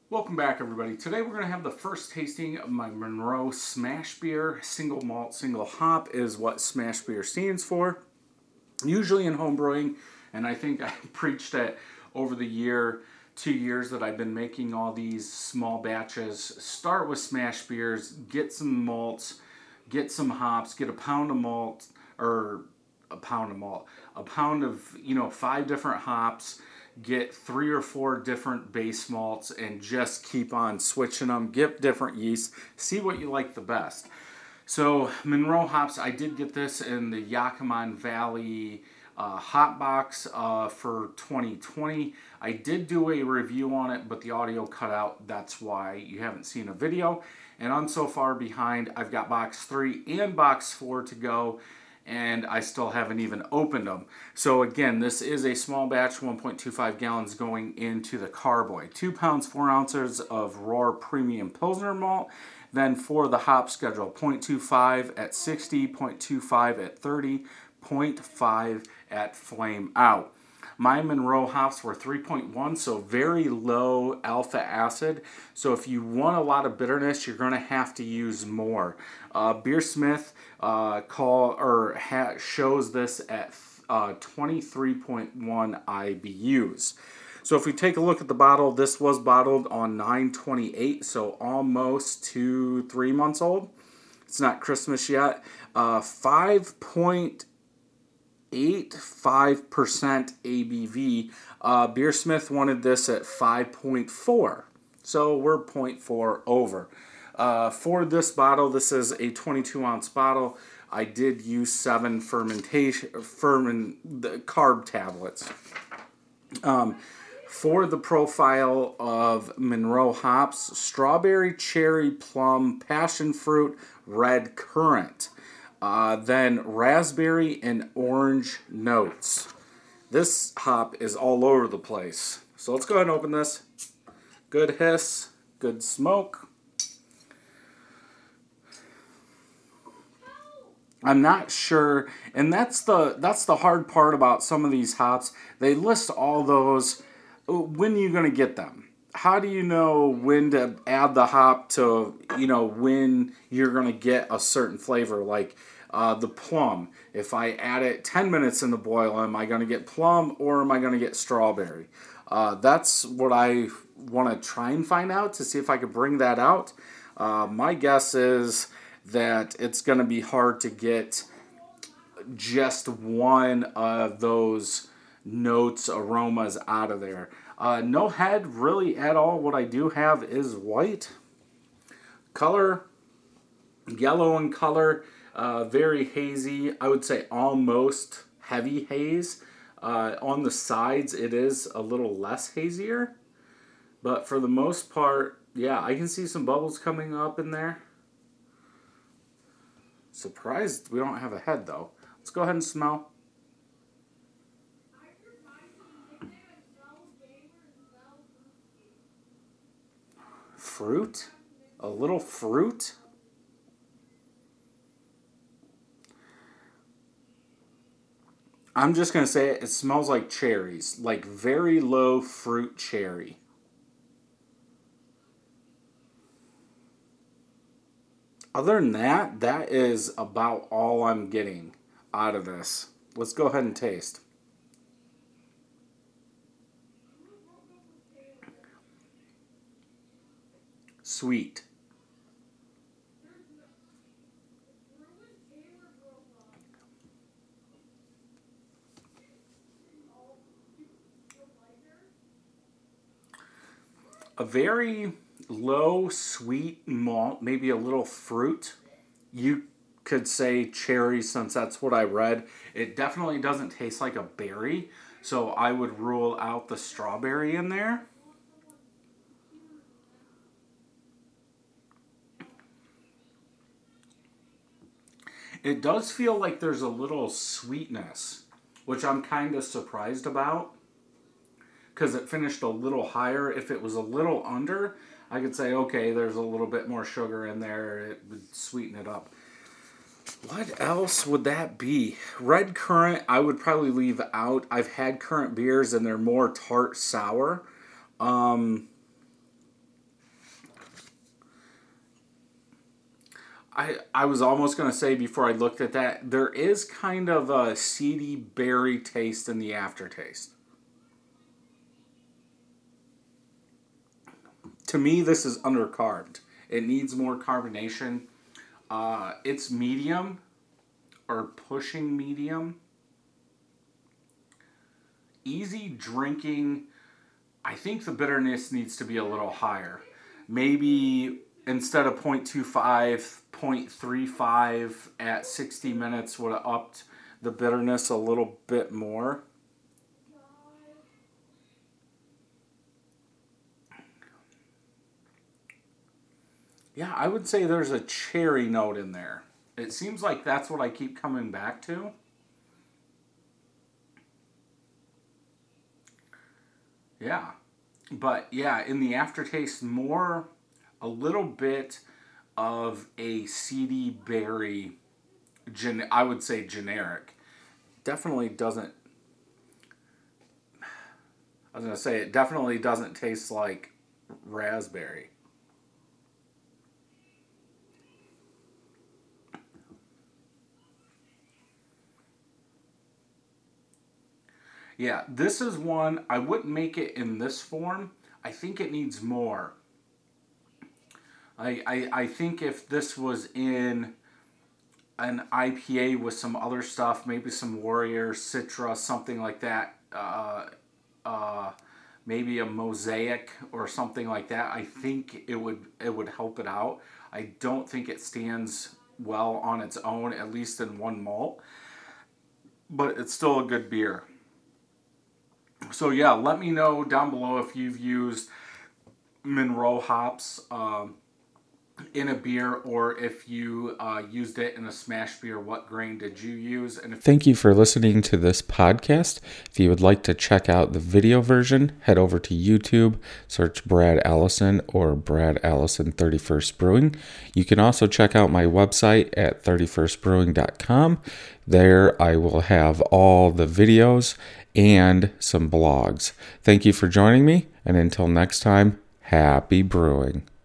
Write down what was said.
Welcome back, everybody. Today we're going to have the first tasting of my Monroe Smash Beer. Single malt, single hop is what Smash Beer stands for. Usually in home brewing, and I think I preached it over the 2 years that I've been making all these small batches. Start with Smash Beers, get some malts, get some hops, get a pound of malt, or a pound of 5 different hops, get 3 or 4 different base malts, and just keep on switching them, get different yeast, see what you like the best. So Monroe hops, I did get this in the Yakima Valley hop box for 2020. I did do a review on it, but the audio cut out. That's why you haven't seen a video. And I'm so far behind, I've got box 3 and box 4 to go, and I still haven't even opened them. So again, this is a small batch, 1.25 gallons going into the carboy. 2 pounds, 4 ounces of Roar Premium Pilsner malt. Then for the hop schedule, 0.25 at 60, 0.25 at 30, 0.5 at flame out. My Monroe hops were 3.1, so very low alpha acid. So if you want a lot of bitterness, you're going to have to use more. Beersmith shows this at 23.1 IBUs. So if we take a look at the bottle, this was bottled on 9/28, so almost 2-3 months old. It's not Christmas yet. 5.85% ABV. Beersmith wanted this at 5.4, so we're 0.4 over. For this bottle, this is a 22-ounce bottle. I did use 7 carb tablets. For the profile of Monroe hops, strawberry, cherry, plum, passion fruit, red currant. Then raspberry and orange notes. This hop is all over the place. So let's go ahead and open this. Good hiss, good smoke. I'm not sure, and that's the hard part about some of these hops. They list all those. When are you going to get them? How do you know when to add the hop to, when you're going to get a certain flavor? Like the plum. If I add it 10 minutes in the boil, am I going to get plum or am I going to get strawberry? That's what I want to try and find out to see if I could bring that out. My guess is that it's going to be hard to get just one of those notes, aromas out of there. No head really at all. What I do have is white. Color, yellow in color, very hazy. I would say almost heavy haze. On the sides, it is a little less hazier. But for the most part, yeah, I can see some bubbles coming up in there. Surprised we don't have a head, though. Let's go ahead and smell. Fruit? A little fruit? I'm just going to say it smells like cherries. Like very low fruit cherry. Other than that, that is about all I'm getting out of this. Let's go ahead and taste. Sweet. A very low sweet malt, maybe a little fruit. You could say cherry since that's what I read. It definitely doesn't taste like a berry, so I would rule out the strawberry in there. It does feel like there's a little sweetness, which I'm kind of surprised about, because it finished a little higher. If it was a little under, I could say, okay, there's a little bit more sugar in there. It would sweeten it up. What else would that be? Red currant, I would probably leave out. I've had currant beers, and they're more tart sour. I was almost going to say before I looked at that, there is kind of a seedy berry taste in the aftertaste. To me, this is undercarbed. It needs more carbonation. It's medium or pushing medium. Easy drinking. I think the bitterness needs to be a little higher. Maybe instead of 0.25, 0.35 at 60 minutes would have upped the bitterness a little bit more. Yeah, I would say there's a cherry note in there. It seems like that's what I keep coming back to. Yeah. But yeah, in the aftertaste, more a little bit of a seedy berry, I would say generic. Definitely doesn't, I was going to say, it definitely doesn't taste like raspberry. Yeah, this is one, I wouldn't make it in this form. I think it needs more. I think if this was in an IPA with some other stuff, maybe some Warrior, Citra, something like that, maybe a Mosaic or something like that, I think it would help it out. I don't think it stands well on its own, at least in one malt, but it's still a good beer. So yeah, let me know down below if you've used Monroe hops in a beer, or if you used it in a smash beer. What grain did you use? And thank you for listening to this podcast. If you would like to check out the video version, head over to YouTube, search Brad Allison or Brad Allison 31st Brewing. You can also check out my website at 31stbrewing.com. There I will have all the videos and some blogs. Thank you for joining me, and until next time, happy brewing.